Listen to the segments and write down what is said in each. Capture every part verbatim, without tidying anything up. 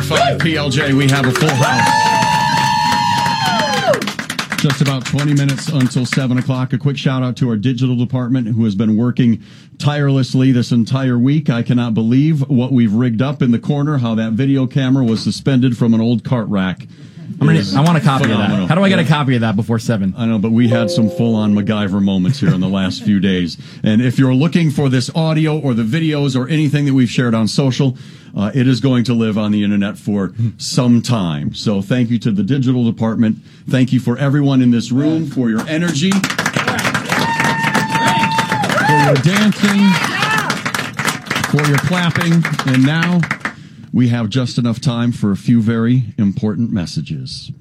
five P L J, we have a full house. Just about twenty minutes until seven o'clock. A quick shout out to our digital department who has been working tirelessly this entire week. I cannot believe what we've rigged up in the corner, how that video camera was suspended from an old cart rack. I'm gonna, I want a copy phenomenal. of that. How do I get a copy of that before seven? I know, but we had some full-on MacGyver moments here in the last few days. And if you're looking for this audio or the videos or anything that we've shared on social, uh, it is going to live on the internet for some time. So thank you to the digital department. Thank you for everyone in this room for your energy, for your dancing, for your clapping. And now we have just enough time for a few very important messages.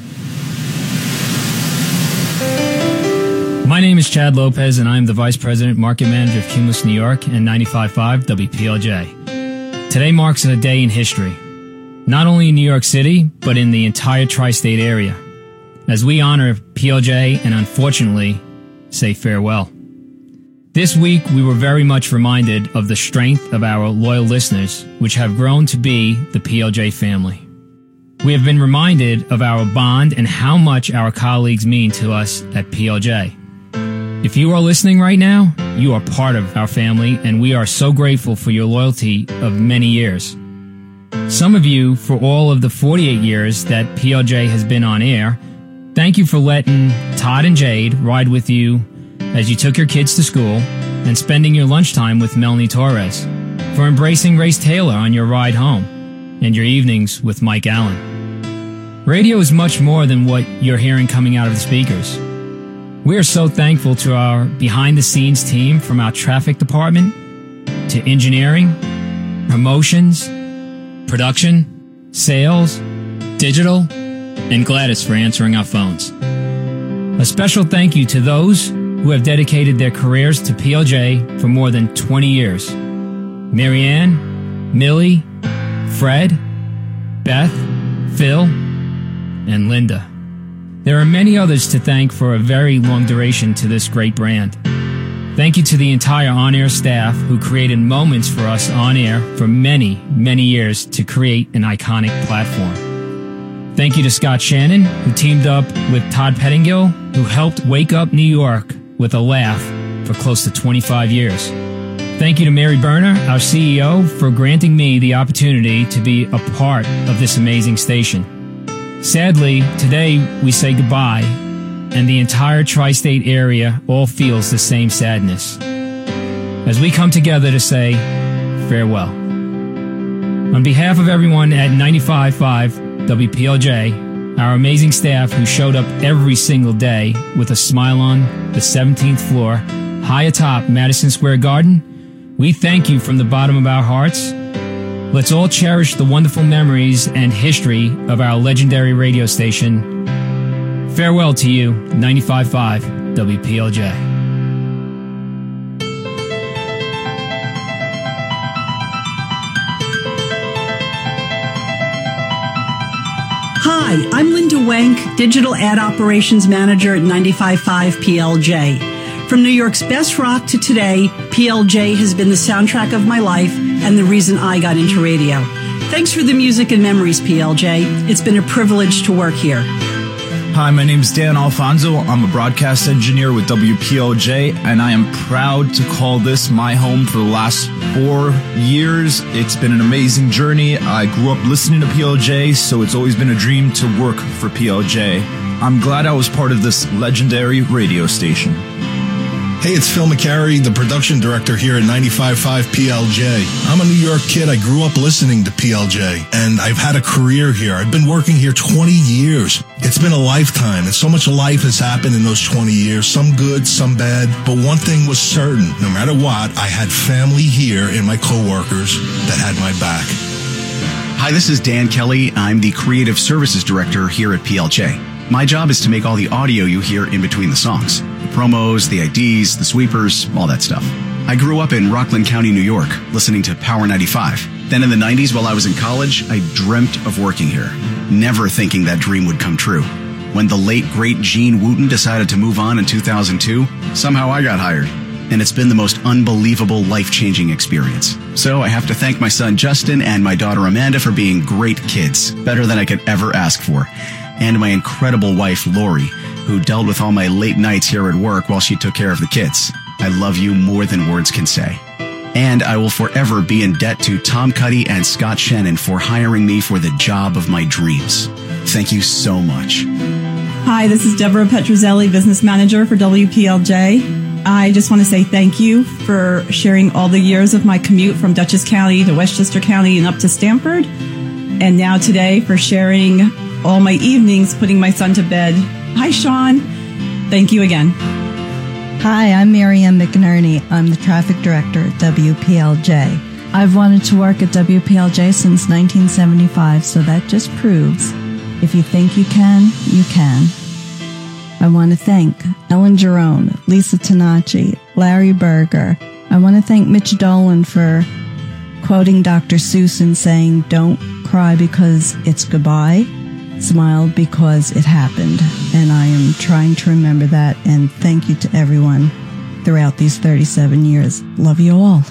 My name is Chad Lopez, and I am the Vice President, Market Manager of Cumulus, New York, and ninety-five point five W P L J. Today marks a day in history, not only in New York City, but in the entire tri-state area, as we honor P L J and, unfortunately, say farewell. This week, we were very much reminded of the strength of our loyal listeners, which have grown to be the P L J family. We have been reminded of our bond and how much our colleagues mean to us at P L J. If you are listening right now, you are part of our family, and we are so grateful for your loyalty of many years. Some of you, for all of the forty-eight years that P L J has been on air, thank you for letting Todd and Jade ride with you as you took your kids to school, and spending your lunchtime with Melanie Torres, for embracing Race Taylor on your ride home, and your evenings with Mike Allen. Radio is much more than what you're hearing coming out of the speakers. We are so thankful to our behind-the-scenes team, from our traffic department to engineering, promotions, production, sales, digital, and Gladys for answering our phones. A special thank you to those who have dedicated their careers to P L J for more than twenty years. Marianne, Millie, Fred, Beth, Phil, and Linda. There are many others to thank for a very long duration to this great brand. Thank you to the entire on-air staff who created moments for us on air for many, many years to create an iconic platform. Thank you to Scott Shannon, who teamed up with Todd Pettingill, who helped wake up New York with a laugh for close to twenty-five years. Thank you to Mary Berner, our C E O, for granting me the opportunity to be a part of this amazing station. Sadly, today we say goodbye, and the entire tri-state area all feels the same sadness as we come together to say farewell. On behalf of everyone at ninety-five point five W P L J, our amazing staff who showed up every single day with a smile on the seventeenth floor, high atop Madison Square Garden, we thank you from the bottom of our hearts. Let's all cherish the wonderful memories and history of our legendary radio station. Farewell to you, ninety-five point five W P L J. Hi, I'm Linda Wank, Digital Ad Operations Manager at ninety-five point five P L J. From New York's best rock to today, P L J has been the soundtrack of my life and the reason I got into radio. Thanks for the music and memories, P L J. It's been a privilege to work here. Hi, my name is Dan Alfonso. I'm a broadcast engineer with W P L J, and I am proud to call this my home for the last four years. It's been an amazing journey. I grew up listening to P L J, so it's always been a dream to work for P L J. I'm glad I was part of this legendary radio station. Hey, it's Phil McCary, the production director here at ninety-five point five P L J. I'm a New York kid. I grew up listening to P L J, and I've had a career here. I've been working here twenty years. It's been a lifetime, and so much life has happened in those twenty years, some good, some bad. But one thing was certain, no matter what, I had family here in my coworkers that had my back. Hi, this is Dan Kelly. I'm the Creative Services Director here at P L J. My job is to make all the audio you hear in between the songs. The promos, the I Ds, the sweepers, all that stuff. I grew up in Rockland County, New York, listening to Power ninety-five. Then in the nineties, while I was in college, I dreamt of working here, never thinking that dream would come true. When the late, great Gene Wooten decided to move on in two thousand two, somehow I got hired. and it's been the most unbelievable, life-changing experience. So I have to thank my son Justin and my daughter Amanda for being great kids, better than I could ever ask for, and my incredible wife Lori, who dealt with all my late nights here at work while she took care of the kids. I love you more than words can say. And I will forever be in debt to Tom Cuddy and Scott Shannon for hiring me for the job of my dreams. Thank you so much. Hi, this is Deborah Petrozelli, Business Manager for W P L J. I just want to say thank you for sharing all the years of my commute from Dutchess County to Westchester County and up to Stamford. And now today for sharing all my evenings putting my son to bed. Hi, Sean. Thank you again. Hi, I'm Marianne McInerney. I'm the Traffic Director at W P L J. I've wanted to work at W P L J since nineteen seventy-five, so that just proves if you think you can, you can. I want to thank Ellen Jerome, Lisa Tanachi, Larry Berger. I want to thank Mitch Dolan for quoting Doctor Seuss and saying, "Don't cry because it's goodbye. Smile because it happened." And I am trying to remember that, and thank you to everyone throughout these thirty-seven years. Love you all.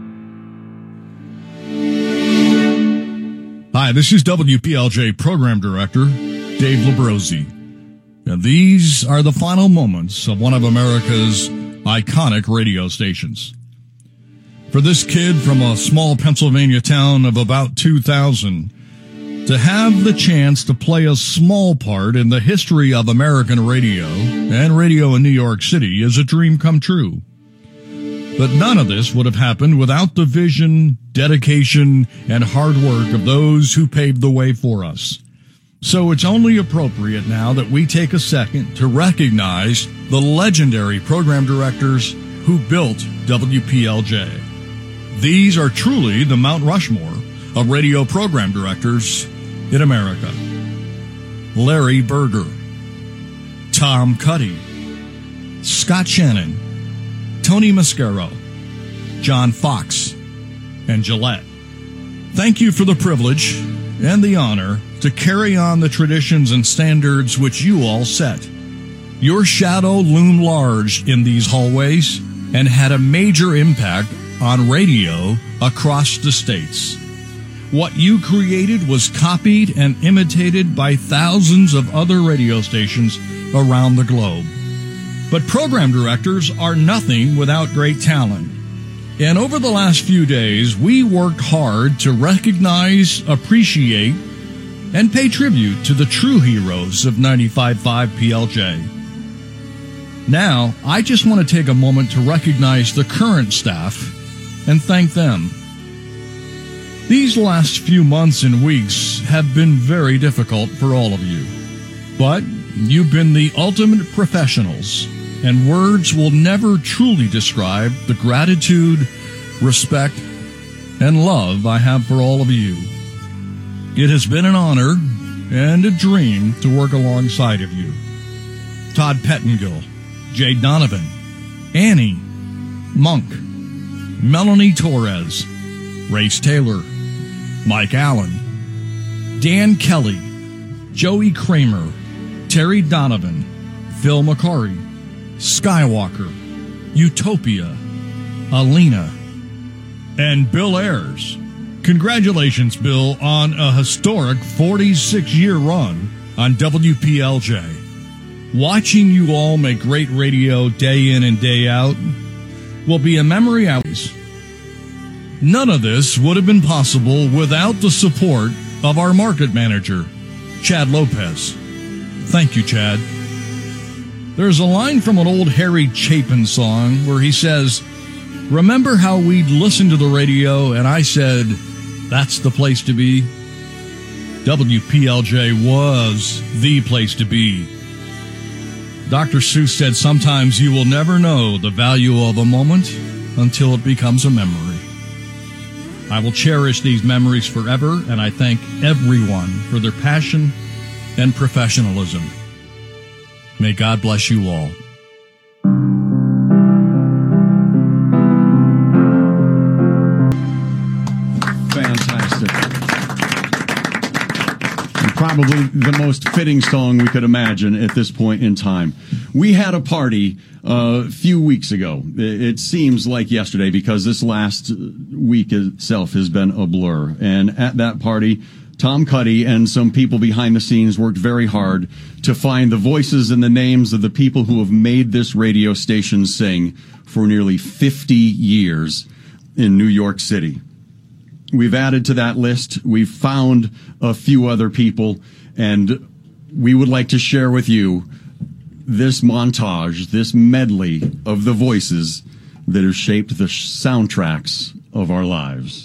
Hi, this is W P L J Program Director Dave Labrosi, and these are the final moments of one of America's iconic radio stations. For this kid from a small Pennsylvania town of about two thousand, to have the chance to play a small part in the history of American radio and radio in New York City is a dream come true. But none of this would have happened without the vision, dedication, and hard work of those who paved the way for us. So it's only appropriate now that we take a second to recognize the legendary program directors who built W P L J. These are truly the Mount Rushmore of radio program directors in America. Larry Berger, Tom Cuddy, Scott Shannon, Tony Mascaro, John Fox, and Gillette. Thank you for the privilege and the honor to carry on the traditions and standards which you all set. Your shadow loomed large in these hallways and had a major impact on radio across the states. What you created was copied and imitated by thousands of other radio stations around the globe. But program directors are nothing without great talent. And over the last few days, we worked hard to recognize, appreciate, and pay tribute to the true heroes of ninety-five point five P L J. Now, I just want to take a moment to recognize the current staff and thank them. These last few months and weeks have been very difficult for all of you, but you've been the ultimate professionals, and words will never truly describe the gratitude, respect, and love I have for all of you. It has been an honor and a dream to work alongside of you. Todd Pettengill, Jay Donovan, Annie, Monk, Melanie Torres, Race Taylor, Mike Allen, Dan Kelly, Joey Kramer, Terry Donovan, Phil McCarry, Skywalker, Utopia, Alina, and Bill Ayers. Congratulations, Bill, on a historic forty-six year run on W P L J. Watching you all make great radio day in and day out will be a memory always. None of this would have been possible without the support of our market manager, Chad Lopez. Thank you, Chad. There's a line from an old Harry Chapin song where he says, "Remember how we'd listen to the radio and I said, that's the place to be?" W P L J was the place to be. Doctor Seuss said sometimes you will never know the value of a moment until it becomes a memory. I will cherish these memories forever, and I thank everyone for their passion and professionalism. May God bless you all. Fantastic. I'm probably the most fitting song we could imagine at this point in time. We had a party uh, a few weeks ago. It seems like yesterday because this last week itself has been a blur. And at that party, Tom Cuddy and some people behind the scenes worked very hard to find the voices and the names of the people who have made this radio station sing for nearly fifty years in New York City. We've added to that list. We've found a few other people, and we would like to share with you this montage, this medley of the voices that have shaped the soundtracks of our lives.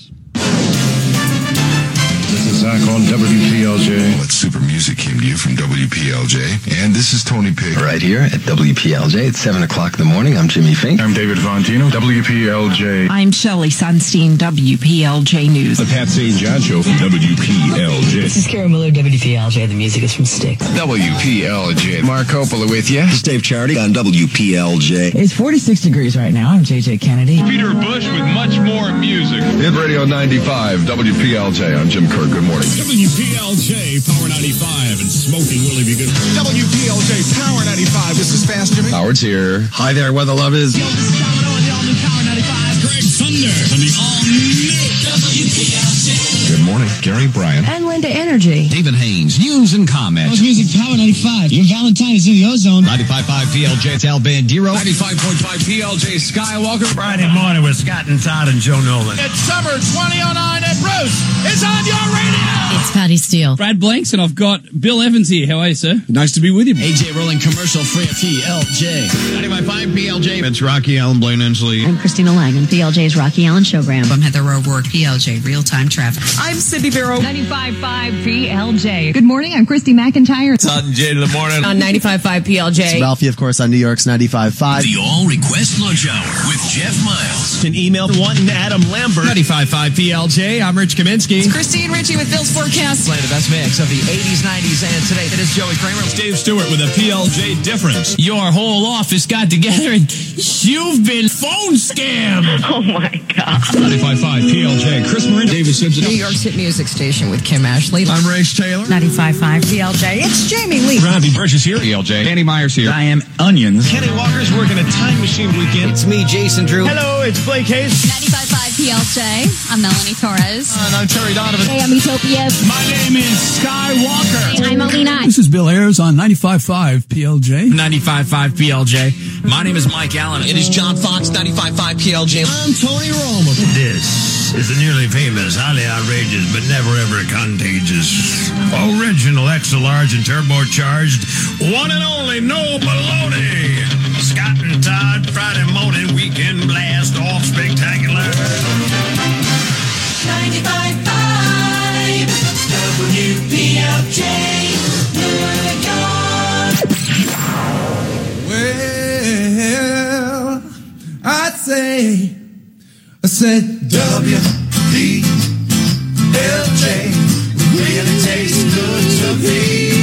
This is Zach on W P L J. Well, it's Super Music came to you from W P L J. And this is Tony Pig. Right here at W P L J. It's seven o'clock in the morning. I'm Jimmy Fink. I'm David Fontino, W P L J. I'm Shelley Sunstein, W P L J News. The Pat Saint John Show from W P L J. This is Kara Miller, W P L J. The music is from Styx. W P L J. Mark Coppola with you. This is Dave Charity on W P L J. It's forty-six degrees right now. I'm J J Kennedy. Peter Bush with much more music. Hit Radio ninety-five, W P L J. I'm Jim Kerr. Good morning. W P L J, Power ninety-five, and Smoking Willie Be Good. W P L J, Power ninety-five. This is Fast Jimmy. Howard's here. Hi there, where the love is. Yo, this is Domino and the all-new Power ninety-five. Greg Thunder and the all-new W P L J. Good morning. Gary Bryant. And Linda Energy. David Haynes, news and comments. Music, Power ninety-five. Your Valentine is in the ozone. ninety-five point five P L J, it's Al Bandero. ninety-five point five P L J, Skywalker. Friday morning with Scott and Todd and Joe Nolan. It's summer twenty oh nine and Bruce is on your radio. It's Patty Steele. Brad Blanks, and I've got Bill Evans here. How are you, sir? Nice to be with you. A J rolling commercial free P L J. ninety-five point five P L J. It's Rocky Allen, Blaine Ensley. I'm Christina Lang on P L J's Rocky Allen Showgram. I'm Heather O'Rourke, P L J Real-Time Traffic. I'm Cindy Barrow. ninety-five point five P L J. Good morning. I'm Christy McIntyre. Todd and Jade in the morning. On ninety-five point five P L J. It's Ralphie, of course, on New York's ninety-five point five. The All Request Lunch Hour with Jeff Miles. An email one Adam Lambert. ninety-five point five P L J, I'm Rich Kaminsky. It's Christine Ritchie with Bill's Forecast. Play the best mix of the eighties, nineties, and today. It is Joey Kramer. Dave Stewart with a P L J difference. Your whole office got together and you've been phone scammed. Oh, my God. ninety-five point five P L J. Chris Marin, David Simpson. New York's hit music station with Kim Ashley. I'm Race Taylor. ninety-five point five P L J. It's Jamie Lee. Robbie Burgess here. P L J. Danny Myers here. I am Onions. Kenny Walker's working a time machine weekend. It's me, Jason Drew. Hello, it's Blake Hayes. ninety-five point five P L J. I'm Melanie Torres. And I'm Terry Donovan. Hey, I'm Utopia. My name is Skywalker. I'm Alina. This is Bill Ayers on ninety-five point five P L J. ninety-five point five P L J. My name is Mike Allen. It is John Fox, ninety-five point five P L J. I'm Tony Roma. This is the nearly famous, highly outrageous, but never ever contagious, original extra large and turbocharged, one and only No Baloney. Scott and Todd, Friday morning weekend blast off spectacular. ninety-five point five W P L J, New York. Well, I'd say, I said W P L J really tastes good to me.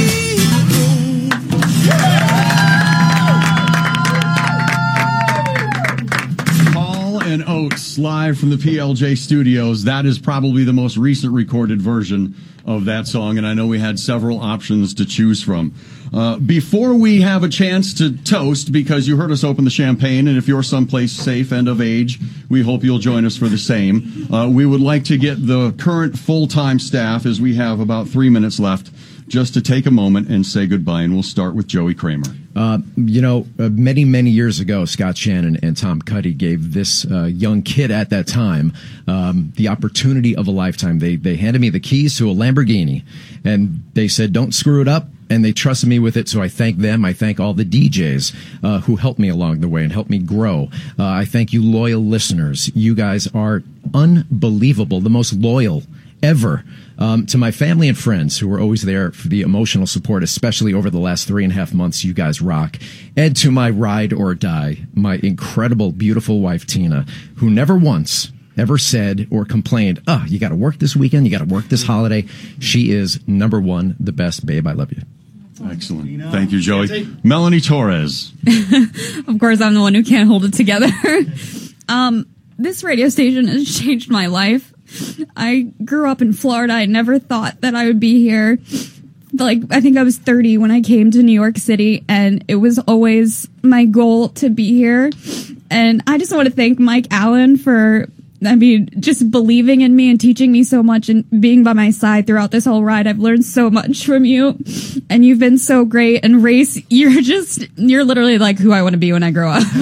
Paul and Oates live from the P L J studios. That is probably the most recent recorded version of that song, and I know we had several options to choose from. Uh, before we have a chance to toast, because you heard us open the champagne, and if you're someplace safe and of age, we hope you'll join us for the same. Uh, we would like to get the current full-time staff, as we have about three minutes left, just to take a moment and say goodbye, and we'll start with Joey Kramer. Uh, you know, uh, many, many years ago, Scott Shannon and Tom Cuddy gave this uh, young kid at that time um, the opportunity of a lifetime. They they handed me the keys to a Lamborghini, and they said, don't screw it up. And they trusted me with it, so I thank them. I thank all the D Js uh, who helped me along the way and helped me grow. Uh, I thank you loyal listeners. You guys are unbelievable, the most loyal ever. Um, to my family and friends who were always there for the emotional support, especially over the last three and a half months, you guys rock. And to my ride or die, my incredible, beautiful wife, Tina, who never once ever said or complained, oh, you got to work this weekend, you got to work this holiday. She is number one, the best. Babe, I love you. Excellent. Thank you, Joey. Melanie Torres. Of course, I'm the one who can't hold it together. um, this radio station has changed my life. I grew up in Florida. I never thought that I would be here. The like, I think I was thirty when I came to New York City, and it was always my goal to be here. And I just want to thank Mike Allen for, I mean, just believing in me and teaching me so much and being by my side throughout this whole ride. I've learned so much from you, and you've been so great. And Race, you're just, you're literally like who I want to be when I grow up.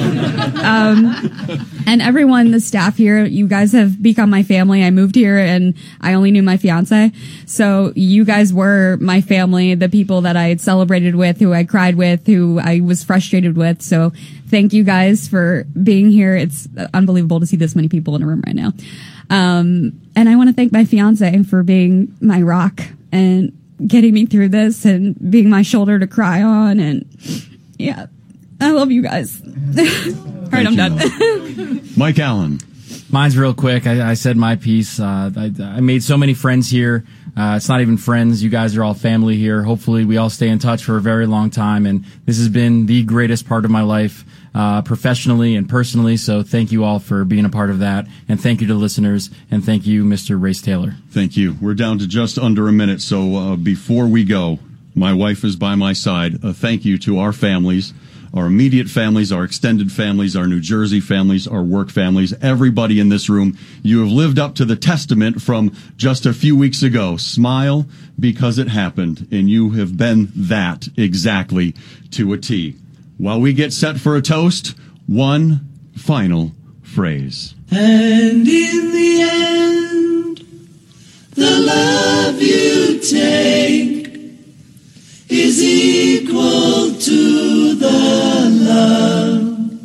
um, and everyone, the staff here, you guys have become my family. I moved here and I only knew my fiance. So you guys were my family, the people that I had celebrated with, who I cried with, who I was frustrated with. So thank you guys for being here. It's unbelievable to see this many people in a room right now. Um, and I want to thank my fiance for being my rock and getting me through this and being my shoulder to cry on. And yeah, I love you guys. All right, I'm done. Mike Allen. Mine's real quick. I, I said my piece. Uh, I, I made so many friends here. Uh, it's not even friends. You guys are all family here. Hopefully we all stay in touch for a very long time. And this has been the greatest part of my life, uh, professionally and personally. So thank you all for being a part of that. And thank you to listeners. And thank you, Mister Race Taylor. Thank you. We're down to just under a minute. So uh, before we go, my wife is by my side. A thank you to our families, our immediate families, our extended families, our New Jersey families, our work families, everybody in this room. You have lived up to the testament from just a few weeks ago. Smile because it happened, and you have been that exactly to a T. While we get set for a toast, one final phrase. And in the end, the love you take is equal to the love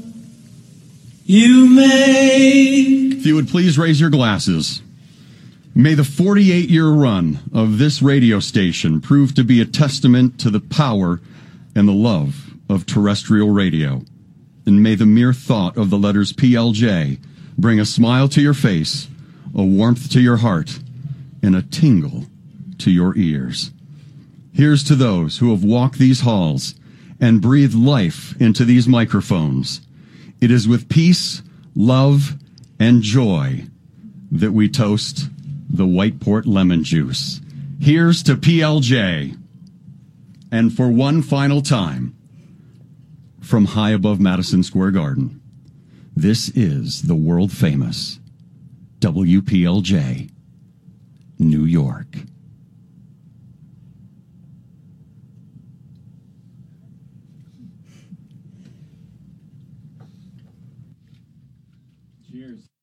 you make. If you would please raise your glasses. May the forty-eight-year run of this radio station prove to be a testament to the power and the love of terrestrial radio. And may the mere thought of the letters P L J bring a smile to your face, a warmth to your heart, and a tingle to your ears. Here's to those who have walked these halls and breathed life into these microphones. It is with peace, love, and joy that we toast the Whiteport Lemon Juice. Here's to P L J. And for one final time, from high above Madison Square Garden, this is the world-famous W P L J, New York. Cheers.